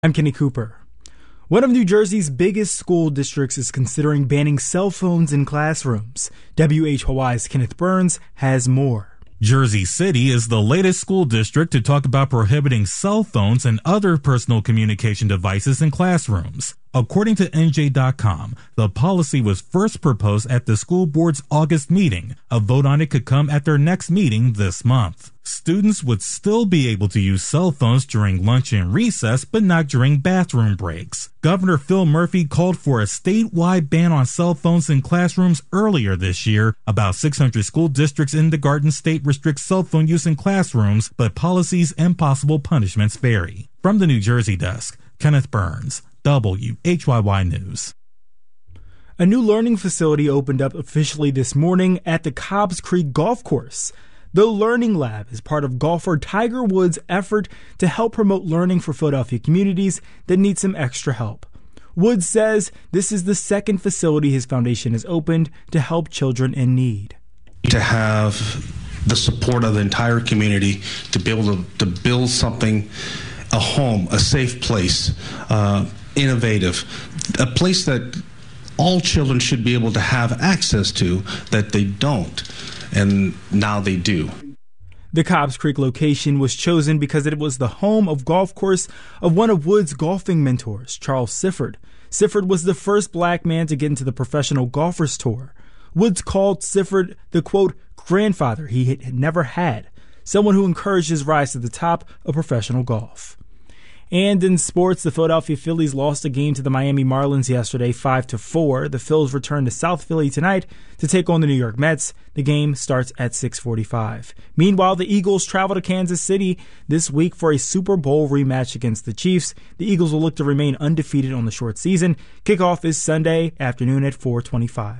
I'm Kenny Cooper. One of New Jersey's biggest school districts is considering banning cell phones in classrooms. WHYY's Kenneth Burns has more. Jersey City is the latest school district to talk about prohibiting cell phones and other personal communication devices in classrooms. According to NJ.com, the policy was first proposed at the school board's August meeting. A vote on it could come at their next meeting this month. Students would still be able to use cell phones during lunch and recess, but not during bathroom breaks. Governor Phil Murphy called for a statewide ban on cell phones in classrooms earlier this year. About 600 school districts in the Garden State restrict cell phone use in classrooms, but policies and possible punishments vary. From the New Jersey desk, Kenneth Burns, WHYY News. A new learning facility opened up officially this morning at the Cobbs Creek Golf Course. The Learning Lab is part of golfer Tiger Woods' effort to help promote learning for Philadelphia communities that need some extra help. Woods says this is the second facility his foundation has opened to help children in need. To have the support of the entire community to be able to build something, a home, a safe place, innovative, a place that all children should be able to have access to that they don't. And now they do. The Cobbs Creek location was chosen because it was the home of golf course of one of Woods' golfing mentors, Charles Sifford. Sifford was the first black man to get into the Professional Golfers Tour. Woods called Sifford the, quote, grandfather he had never had, someone who encouraged his rise to the top of professional golf. And in sports, the Philadelphia Phillies lost a game to the Miami Marlins yesterday, 5-4. The Phils return to South Philly tonight to take on the New York Mets. The game starts at 6:45. Meanwhile, the Eagles travel to Kansas City this week for a Super Bowl rematch against the Chiefs. The Eagles will look to remain undefeated on the short season. Kickoff is Sunday afternoon at 4:25.